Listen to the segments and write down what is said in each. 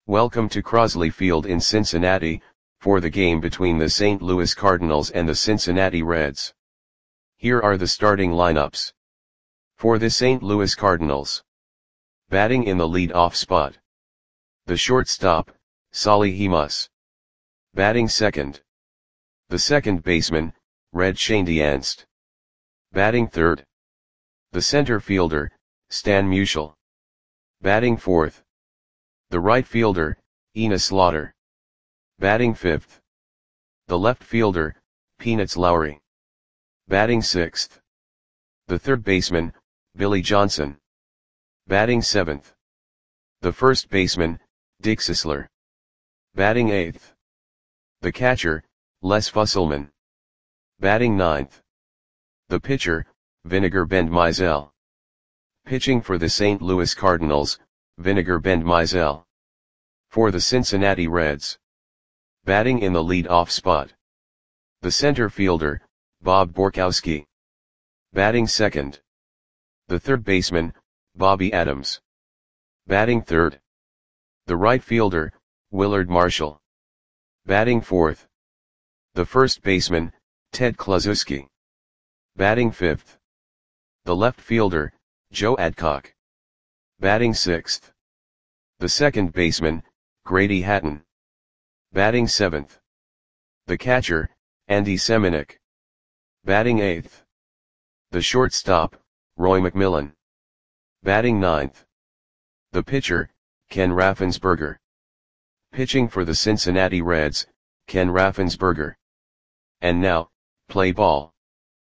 Welcome to Crosley Field in Cincinnati, for the game between the St. Louis Cardinals and the Cincinnati Reds. Here are the starting lineups. For the St. Louis Cardinals. Batting in the lead-off spot. The shortstop, Solly Hemus. Batting second. The second baseman, Red Schoendienst. Batting third. The center fielder, Stan Musial. Batting fourth. The right fielder, Enos Slaughter. Batting fifth. The left fielder, Peanuts Lowry. Batting sixth. The third baseman, Billy Johnson. Batting seventh. The first baseman, Dick Sisler. Batting eighth. The catcher, Les Fusselman. Batting ninth. The pitcher, Vinegar Bend Mizell. Pitching for the St. Louis Cardinals, Vinegar Bend Mizell. For the Cincinnati Reds. Batting in the lead-off spot. The center fielder, Bob Borkowski. Batting second. The third baseman, Bobby Adams. Batting third. The right fielder, Willard Marshall. Batting fourth. The first baseman, Ted Kluszewski. Batting fifth. The left fielder, Joe Adcock. Batting sixth. The second baseman, Grady Hatton. Batting seventh. The catcher, Andy Semenuk. Batting eighth. The shortstop, Roy McMillan. Batting ninth. The pitcher, Ken Raffensperger. Pitching for the Cincinnati Reds, Ken Raffensperger. And now, play ball.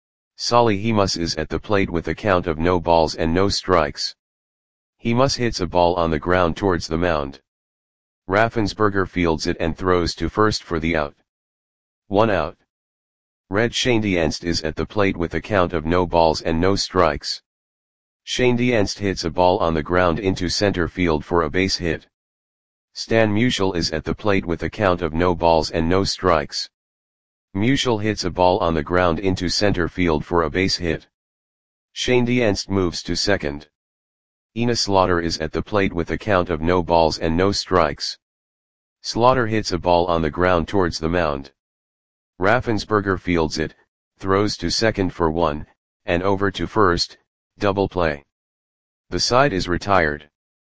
Solly Hemus is at the plate with a count of no balls and no strikes. Hemus hits a ball on the ground towards the mound. Raffensperger fields it and throws to first for the out. 1 out. Red Schoendienst is at the plate with a count of no balls and no strikes. Schoendienst hits a ball on the ground into center field for a base hit. Stan Musial is at the plate with a count of no balls and no strikes. Musial hits a ball on the ground into center field for a base hit. Schoendienst moves to second. Enos Slaughter is at the plate with a count of no balls and no strikes. Slaughter hits a ball on the ground towards the mound. Raffensperger fields it, throws to second for 1, and over to first, double play. The side is retired.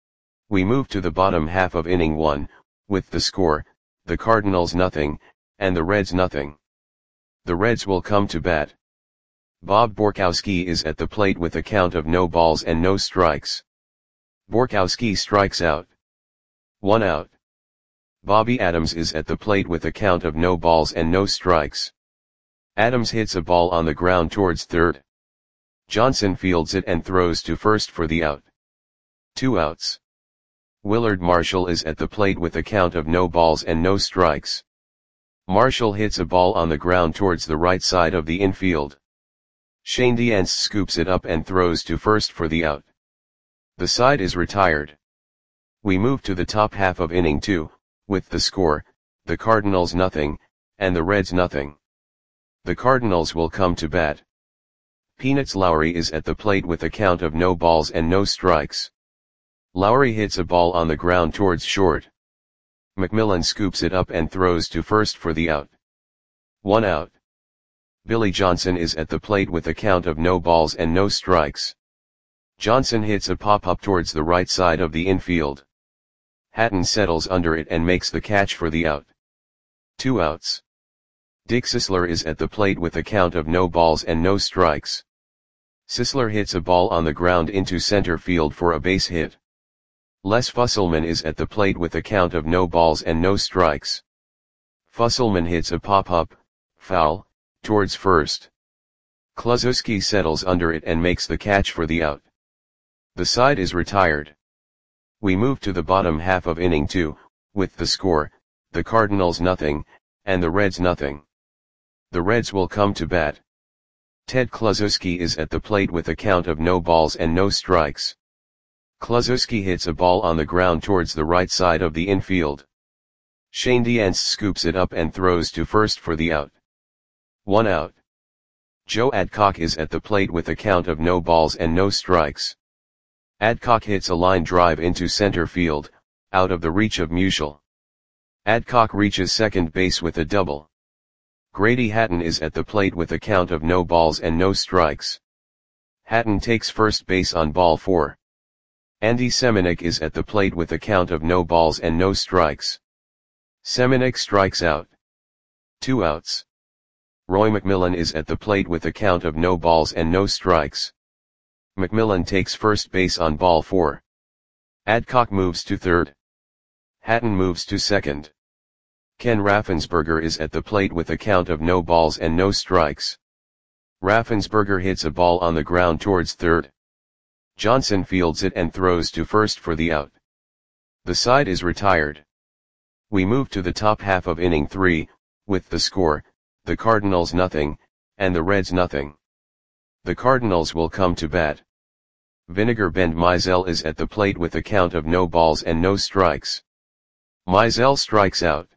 We move to the bottom half of inning 1, with the score, the Cardinals nothing, and the Reds nothing. The Reds will come to bat. Bob Borkowski is at the plate with a count of no balls and no strikes. Borkowski strikes out. 1 out. Bobby Adams is at the plate with a count of no balls and no strikes. Adams hits a ball on the ground towards third. Johnson fields it and throws to first for the out. 2 outs. Willard Marshall is at the plate with a count of no balls and no strikes. Marshall hits a ball on the ground towards the right side of the infield. Schoendienst scoops it up and throws to first for the out. The side is retired. We move to the top half of inning 2, with the score, the Cardinals nothing, and the Reds nothing. The Cardinals will come to bat. Peanuts Lowry is at the plate with a count of no balls and no strikes. Lowry hits a ball on the ground towards short. McMillan scoops it up and throws to first for the out. 1 out. Billy Johnson is at the plate with a count of no balls and no strikes. Johnson hits a pop-up towards the right side of the infield. Hatton settles under it and makes the catch for the out. 2 outs. Dick Sisler is at the plate with a count of no balls and no strikes. Sisler hits a ball on the ground into center field for a base hit. Les Fusselman is at the plate with a count of no balls and no strikes. Fusselman hits a pop-up, foul, towards first. Kluszewski settles under it and makes the catch for the out. The side is retired. We move to the bottom half of inning 2, with the score, the Cardinals nothing, and the Reds nothing. The Reds will come to bat. Ted Kluszewski is at the plate with a count of no balls and no strikes. Kluszewski hits a ball on the ground towards the right side of the infield. Schoendienst scoops it up and throws to first for the out. 1 out. Joe Adcock is at the plate with a count of no balls and no strikes. Adcock hits a line drive into center field, out of the reach of Musial. Adcock reaches second base with a double. Grady Hatton is at the plate with a count of no balls and no strikes. Hatton takes first base on ball 4. Andy Semenuk is at the plate with a count of no balls and no strikes. Semenuk strikes out. 2 outs. Roy McMillan is at the plate with a count of no balls and no strikes. McMillan takes first base on ball 4. Adcock moves to third. Hatton moves to second. Ken Raffensperger is at the plate with a count of no balls and no strikes. Raffensperger hits a ball on the ground towards third. Johnson fields it and throws to first for the out. The side is retired. We move to the top half of inning 3, with the score, the Cardinals nothing, and the Reds nothing. The Cardinals will come to bat. Vinegar Bend Mizell is at the plate with a count of no balls and no strikes. Mizell strikes out.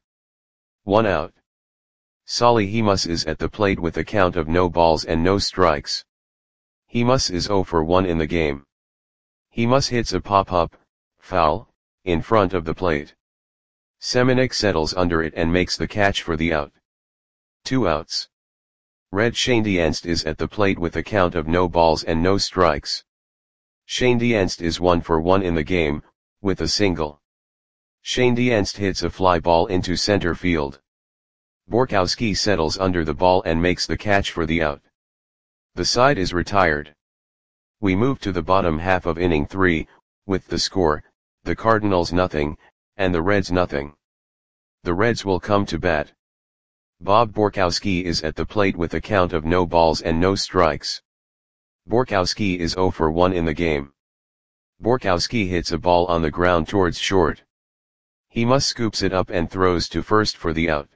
1 out. Solly Hemus is at the plate with a count of no balls and no strikes. Hemus is 0 for 1 in the game. Hemus hits a pop-up, foul, in front of the plate. Semenuk settles under it and makes the catch for the out. 2 outs. Red Schoendienst is at the plate with a count of no balls and no strikes. Schoendienst is 1 for 1 in the game, with a single. Schoendienst hits a fly ball into center field. Borkowski settles under the ball and makes the catch for the out. The side is retired. We move to the bottom half of inning 3, with the score, the Cardinals nothing, and the Reds nothing. The Reds will come to bat. Bob Borkowski is at the plate with a count of no balls and no strikes. Borkowski is 0 for 1 in the game. Borkowski hits a ball on the ground towards short. Hemus scoops it up and throws to first for the out.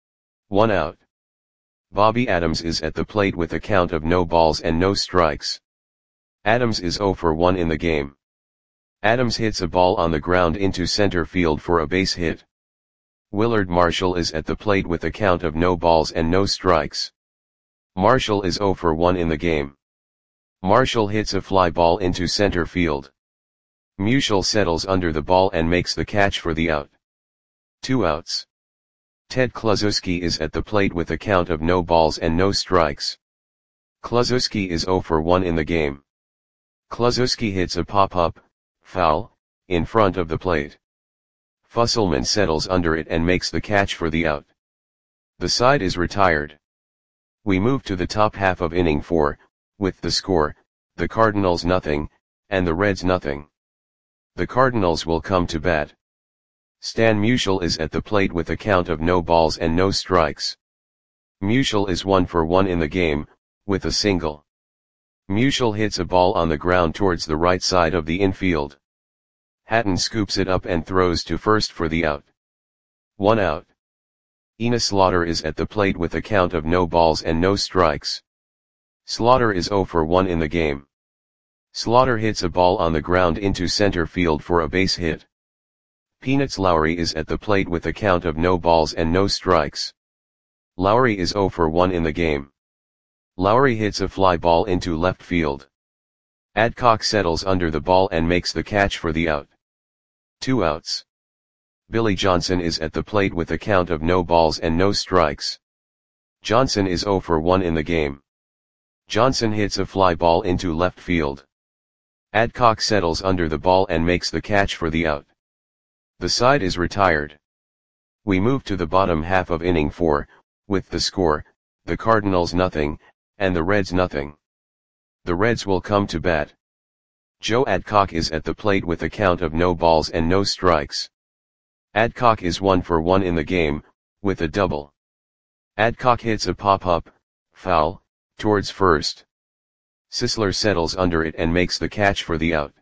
1 out. Bobby Adams is at the plate with a count of no balls and no strikes. Adams is 0 for 1 in the game. Adams hits a ball on the ground into center field for a base hit. Willard Marshall is at the plate with a count of no balls and no strikes. Marshall is 0 for 1 in the game. Marshall hits a fly ball into center field. Musial settles under the ball and makes the catch for the out. 2 outs. Ted Kluszewski is at the plate with a count of no balls and no strikes. Kluszewski is 0 for 1 in the game. Kluszewski hits a pop-up, foul, in front of the plate. Fusselman settles under it and makes the catch for the out. The side is retired. We move to the top half of inning 4, with the score, the Cardinals nothing, and the Reds nothing. The Cardinals will come to bat. Stan Musial is at the plate with a count of no balls and no strikes. Musial is 1 for 1 in the game, with a single. Musial hits a ball on the ground towards the right side of the infield. Hatton scoops it up and throws to first for the out. 1 out. Enos Slaughter is at the plate with a count of no balls and no strikes. Slaughter is 0 for 1 in the game. Slaughter hits a ball on the ground into center field for a base hit. Peanuts Lowry is at the plate with a count of no balls and no strikes. Lowry is 0 for 1 in the game. Lowry hits a fly ball into left field. Adcock settles under the ball and makes the catch for the out. 2 outs. Billy Johnson is at the plate with a count of no balls and no strikes. Johnson is 0 for 1 in the game. Johnson hits a fly ball into left field. Adcock settles under the ball and makes the catch for the out. The side is retired. We move to the bottom half of inning 4, with the score, the Cardinals nothing, and the Reds nothing. The Reds will come to bat. Joe Adcock is at the plate with a count of no balls and no strikes. Adcock is 1 for 1 in the game, with a double. Adcock hits a pop-up, foul, towards first. Sisler settles under it and makes the catch for the out.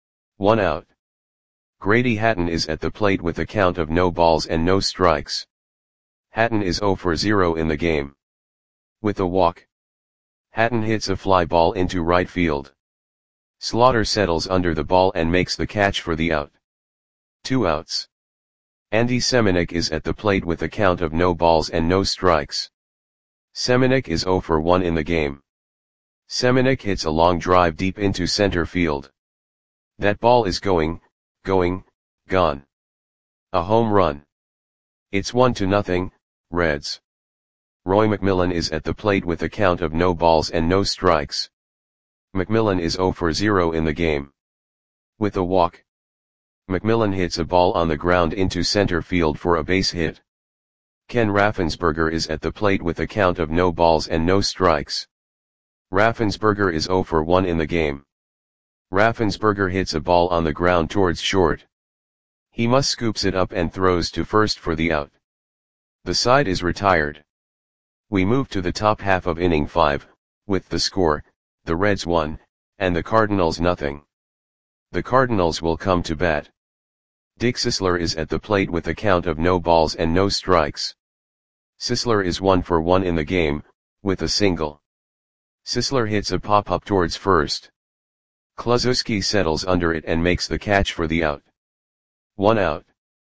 1 out. Grady Hatton is at the plate with a count of no balls and no strikes. Hatton is 0 for 0 in the game. With a walk. Hatton hits a fly ball into right field. Slaughter settles under the ball and makes the catch for the out. 2 outs. Andy Semenuk is at the plate with a count of no balls and no strikes. Semenuk is 0 for 1 in the game. Semenuk hits a long drive deep into center field. That ball is gone. A home run. It's 1-0, Reds. Roy McMillan is at the plate with a count of no balls and no strikes. McMillan is 0 for 0 in the game. With a walk. McMillan hits a ball on the ground into center field for a base hit. Ken Raffensperger is at the plate with a count of no balls and no strikes. Raffensperger is 0 for 1 in the game. Raffensperger hits a ball on the ground towards short. He must scoops it up and throws to first for the out. The side is retired. We move to the top half of inning 5, with the score, the Reds 1, and the Cardinals nothing. The Cardinals will come to bat. Dick Sisler is at the plate with a count of no balls and no strikes. Sisler is 1 for 1 in the game, with a single. Sisler hits a pop-up towards first. Kluszewski settles under it and makes the catch for the out. 1 out.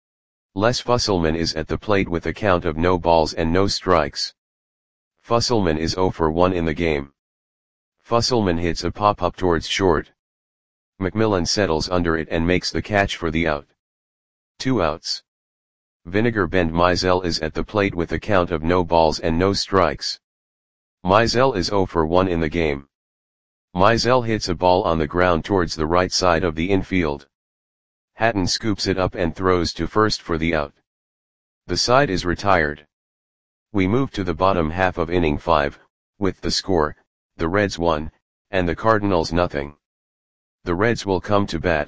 Les Fusselman is at the plate with a count of no balls and no strikes. Fusselman is 0 for 1 in the game. Fusselman hits a pop-up towards short. McMillan settles under it and makes the catch for the out. 2 outs. Vinegar Bend Mizell is at the plate with a count of no balls and no strikes. Mizell is 0 for 1 in the game. Mizell hits a ball on the ground towards the right side of the infield. Hatton scoops it up and throws to first for the out. The side is retired. We move to the bottom half of inning 5, with the score, the Reds 1, and the Cardinals nothing. The Reds will come to bat.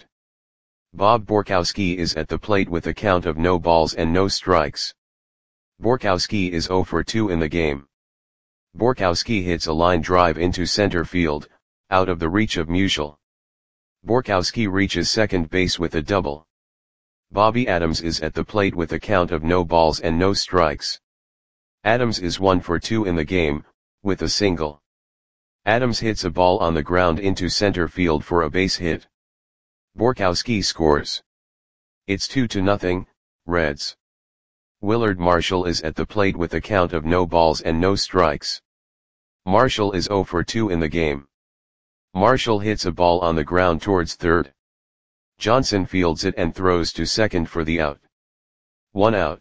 Bob Borkowski is at the plate with a count of no balls and no strikes. Borkowski is 0 for 2 in the game. Borkowski hits a line drive into center field, out of the reach of Musial. Borkowski reaches second base with a double. Bobby Adams is at the plate with a count of no balls and no strikes. Adams is 1 for 2 in the game, with a single. Adams hits a ball on the ground into center field for a base hit. Borkowski scores. It's 2-0, Reds. Willard Marshall is at the plate with a count of no balls and no strikes. Marshall is 0 for 2 in the game. Marshall hits a ball on the ground towards third. Johnson fields it and throws to second for the out. 1 out.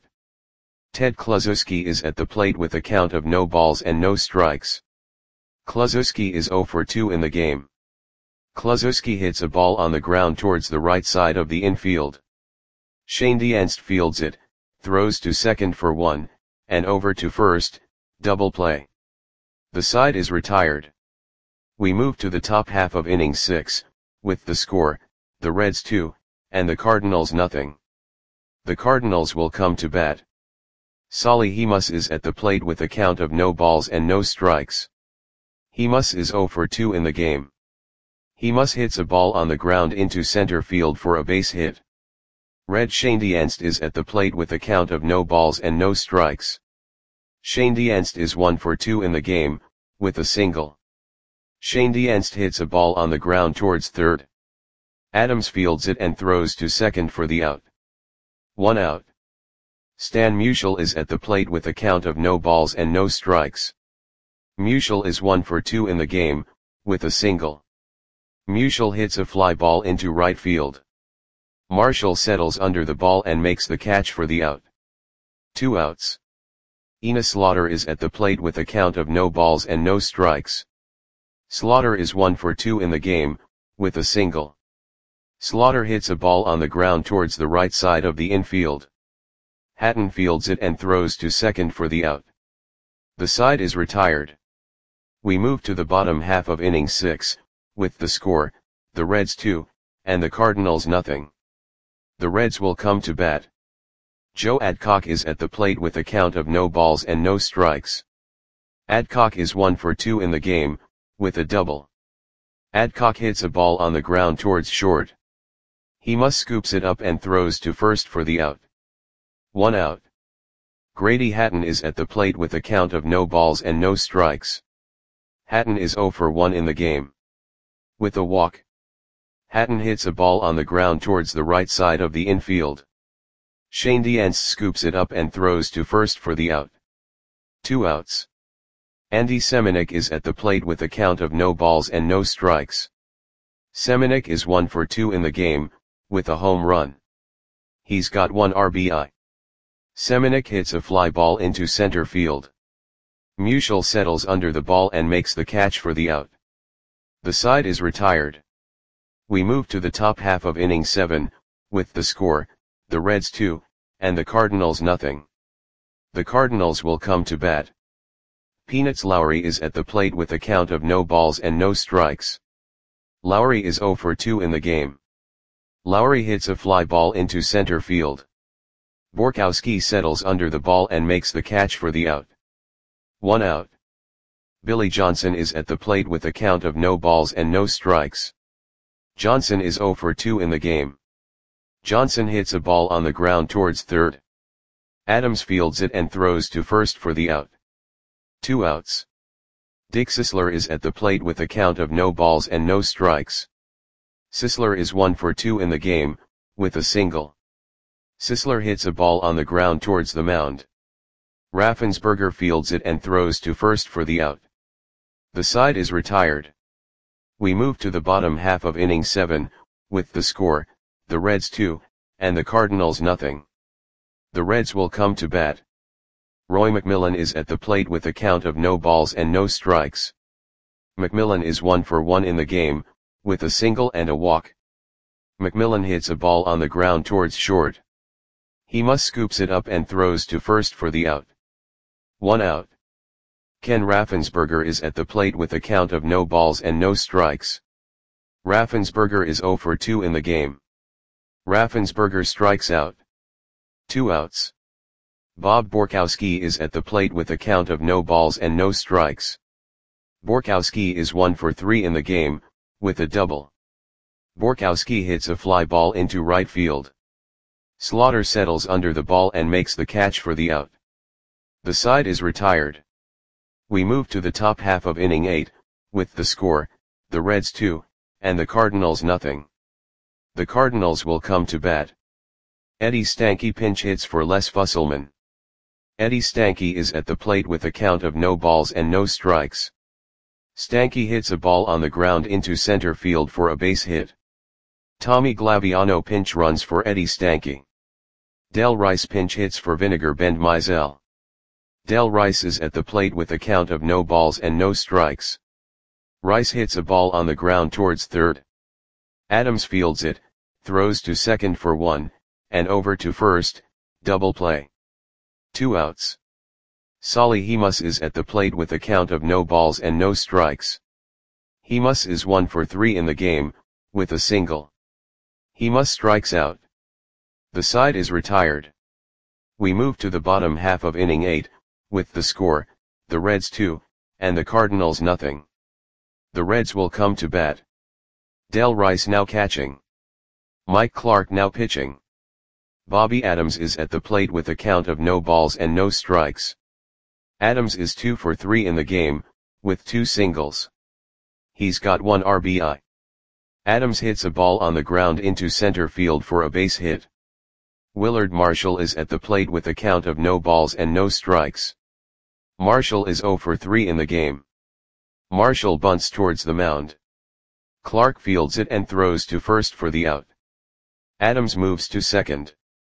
Ted Kluszewski is at the plate with a count of no balls and no strikes. Kluszewski is 0 for 2 in the game. Kluszewski hits a ball on the ground towards the right side of the infield. Shane Dienst fields it, throws to second for 1, and over to first, double play. The side is retired. We move to the top half of inning 6, with the score, the Reds 2, and the Cardinals nothing. The Cardinals will come to bat. Solly Hemus is at the plate with a count of no balls and no strikes. Hemus is 0 for 2 in the game. Hemus hits a ball on the ground into center field for a base hit. Red Shane Dienst is at the plate with a count of no balls and no strikes. Shane Dienst is 1 for 2 in the game, with a single. Shane Dienst hits a ball on the ground towards third. Adams fields it and throws to second for the out. 1 out. Stan Musial is at the plate with a count of no balls and no strikes. Musial is 1 for 2 in the game, with a single. Musial hits a fly ball into right field. Marshall settles under the ball and makes the catch for the out. 2 outs. Ina Slaughter is at the plate with a count of no balls and no strikes. Slaughter is 1 for 2 in the game, with a single. Slaughter hits a ball on the ground towards the right side of the infield. Hatton fields it and throws to second for the out. The side is retired. We move to the bottom half of inning 6, with the score, the Reds 2, and the Cardinals nothing. The Reds will come to bat. Joe Adcock is at the plate with a count of no balls and no strikes. Adcock is 1 for 2 in the game, with a double. Adcock hits a ball on the ground towards short. Hemus scoops it up and throws to first for the out. 1 out. Grady Hatton is at the plate with a count of no balls and no strikes. Hatton is 0 for 1 in the game. With a walk. Hatton hits a ball on the ground towards the right side of the infield. Shane Dienst scoops it up and throws to first for the out. 2 outs. Andy Semenuk is at the plate with a count of no balls and no strikes. Semenuk is 1 for 2 in the game, with a home run. He's got 1 RBI. Semenuk hits a fly ball into center field. Musial settles under the ball and makes the catch for the out. The side is retired. We move to the top half of inning 7, with the score, the Reds 2, and the Cardinals nothing. The Cardinals will come to bat. Peanuts Lowry is at the plate with a count of no balls and no strikes. Lowry is 0 for 2 in the game. Lowry hits a fly ball into center field. Borkowski settles under the ball and makes the catch for the out. 1 out. Billy Johnson is at the plate with a count of no balls and no strikes. Johnson is 0 for 2 in the game. Johnson hits a ball on the ground towards third. Adams fields it and throws to first for the out. 2 outs. Dick Sisler is at the plate with a count of no balls and no strikes. Sisler is 1 for 2 in the game, with a single. Sisler hits a ball on the ground towards the mound. Raffensperger fields it and throws to first for the out. The side is retired. We move to the bottom half of inning 7, with the score, the Reds 2, and the Cardinals nothing. The Reds will come to bat. Roy McMillan is at the plate with a count of no balls and no strikes. McMillan is 1 for 1 in the game, with a single and a walk. McMillan hits a ball on the ground towards short. He must scoops it up and throws to first for the out. 1 out. Ken Raffensperger is at the plate with a count of no balls and no strikes. Raffensperger is 0 for 2 in the game. Raffensperger strikes out. 2 outs. Bob Borkowski is at the plate with a count of no balls and no strikes. Borkowski is 1 for 3 in the game, with a double. Borkowski hits a fly ball into right field. Slaughter settles under the ball and makes the catch for the out. The side is retired. We move to the top half of inning 8, with the score, the Reds 2, and the Cardinals nothing. The Cardinals will come to bat. Eddie Stanky pinch hits for Les Fusselman. Eddie Stanky is at the plate with a count of no balls and no strikes. Stanky hits a ball on the ground into center field for a base hit. Tommy Glaviano pinch runs for Eddie Stanky. Del Rice pinch hits for Vinegar Bend Mizell. Del Rice is at the plate with a count of no balls and no strikes. Rice hits a ball on the ground towards third. Adams fields it, throws to second for 1, and over to first, double play. 2 outs. Solly Hemus is at the plate with a count of no balls and no strikes. Hemus is 1 for 3 in the game, with a single. Hemus strikes out. The side is retired. We move to the bottom half of inning 8, with the score, the Reds 2, and the Cardinals nothing. The Reds will come to bat. Del Rice now catching. Mike Clark now pitching. Bobby Adams is at the plate with a count of no balls and no strikes. Adams is 2 for 3 in the game, with 2 singles. He's got 1 RBI. Adams hits a ball on the ground into center field for a base hit. Willard Marshall is at the plate with a count of no balls and no strikes. Marshall is 0 for 3 in the game. Marshall bunts towards the mound. Clark fields it and throws to first for the out. Adams moves to second.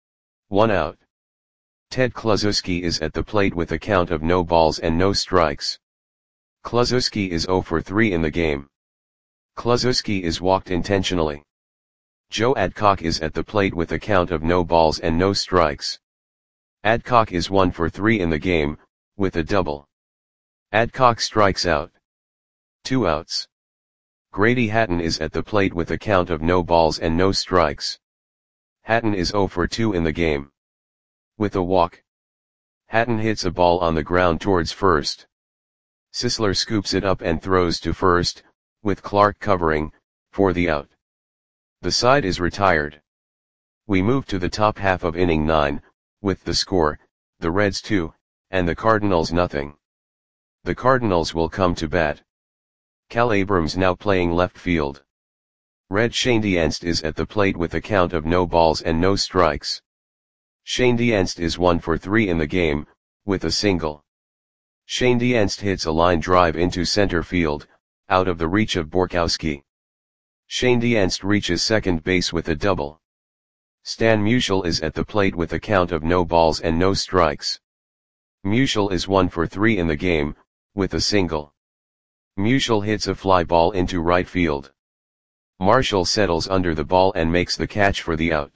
1 out. Ted Kluszewski is at the plate with a count of no balls and no strikes. Kluszewski is 0 for 3 in the game. Kluszewski is walked intentionally. Joe Adcock is at the plate with a count of no balls and no strikes. Adcock is 1 for 3 in the game, with a double. Adcock strikes out. 2 outs. Grady Hatton is at the plate with a count of no balls and no strikes. Hatton is 0 for 2 in the game. With a walk. Hatton hits a ball on the ground towards first. Sisler scoops it up and throws to first, with Clark covering, for the out. The side is retired. We move to the top half of inning 9, with the score, the Reds 2, and the Cardinals nothing. The Cardinals will come to bat. Cal Abrams now playing left field. Red Schoendienst is at the plate with a count of no balls and no strikes. Schoendienst is 1 for 3 in the game, with a single. Schoendienst hits a line drive into center field, out of the reach of Borkowski. Schoendienst reaches second base with a double. Stan Musial is at the plate with a count of no balls and no strikes. Musial is 1 for 3 in the game, with a single. Musial hits a fly ball into right field. Marshall settles under the ball and makes the catch for the out.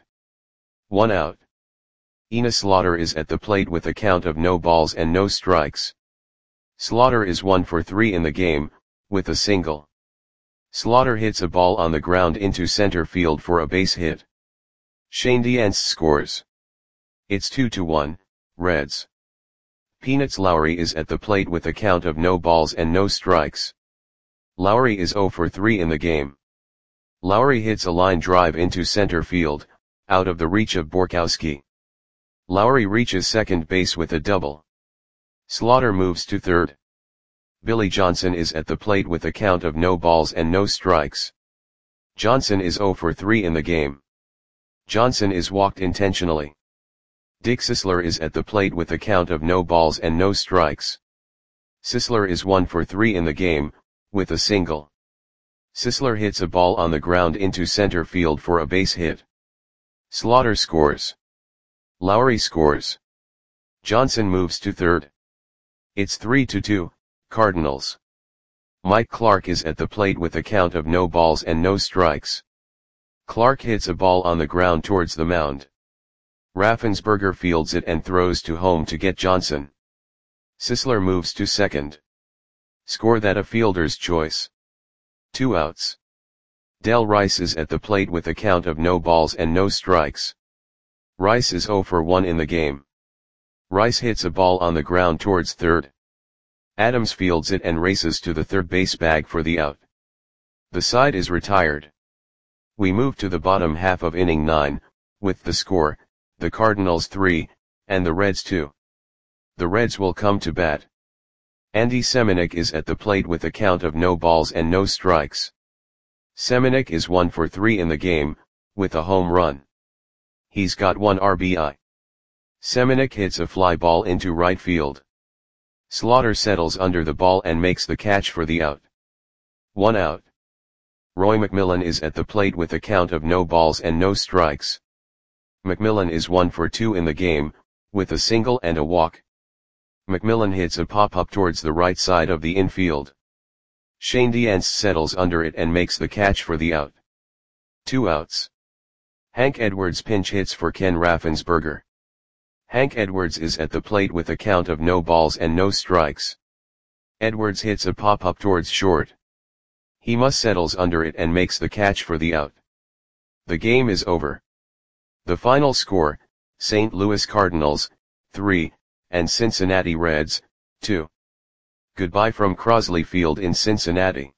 1 out. Ina Slaughter is at the plate with a count of no balls and no strikes. Slaughter is 1 for 3 in the game, with a single. Slaughter hits a ball on the ground into center field for a base hit. Shane Diance scores. It's 2-1, Reds. Peanuts Lowry is at the plate with a count of no balls and no strikes. Lowry is 0 for 3 in the game. Lowry hits a line drive into center field, out of the reach of Borkowski. Lowry reaches second base with a double. Slaughter moves to third. Billy Johnson is at the plate with a count of no balls and no strikes. Johnson is 0 for 3 in the game. Johnson is walked intentionally. Dick Sisler is at the plate with a count of no balls and no strikes. Sisler is 1 for 3 in the game, with a single. Sisler hits a ball on the ground into center field for a base hit. Slaughter scores. Lowry scores. Johnson moves to third. It's 3-2, Cardinals. Mike Clark is at the plate with a count of no balls and no strikes. Clark hits a ball on the ground towards the mound. Raffensperger fields it and throws to home to get Johnson. Sisler moves to second. Score that a fielder's choice. 2 outs. Del Rice is at the plate with a count of no balls and no strikes. Rice is 0 for 1 in the game. Rice hits a ball on the ground towards third. Adams fields it and races to the third base bag for the out. The side is retired. We move to the bottom half of inning 9, with the score, the Cardinals 3, and the Reds 2. The Reds will come to bat. Andy Semenuk is at the plate with a count of no balls and no strikes. Semenuk is 1 for 3 in the game, with a home run. He's got 1 RBI. Semenuk hits a fly ball into right field. Slaughter settles under the ball and makes the catch for the out. 1 out. Roy McMillan is at the plate with a count of no balls and no strikes. McMillan is 1 for 2 in the game, with a single and a walk. McMillan hits a pop-up towards the right side of the infield. Shane Diance settles under it and makes the catch for the out. 2 outs. Hank Edwards pinch hits for Ken Raffensperger. Hank Edwards is at the plate with a count of no balls and no strikes. Edwards hits a pop-up towards short. He must settles under it and makes the catch for the out. The game is over. The final score, St. Louis Cardinals, 3, and Cincinnati Reds, 2. Goodbye from Crosley Field in Cincinnati.